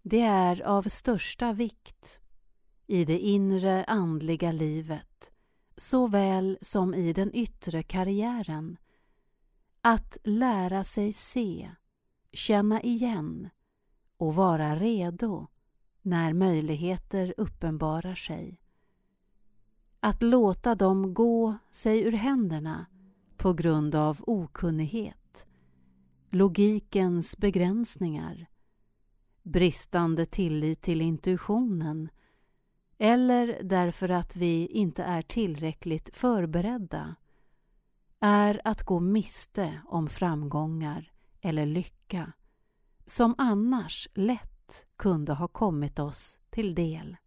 Det är av största vikt i det inre andliga livet såväl som i den yttre karriären att lära sig se, känna igen och vara redo när möjligheter uppenbarar sig. Att låta dem gå sig ur händerna på grund av okunnighet, logikens begränsningar, bristande tillit till intuitionen eller därför att vi inte är tillräckligt förberedda är att gå miste om framgångar eller lycka som annars lätt kunde ha kommit oss till del.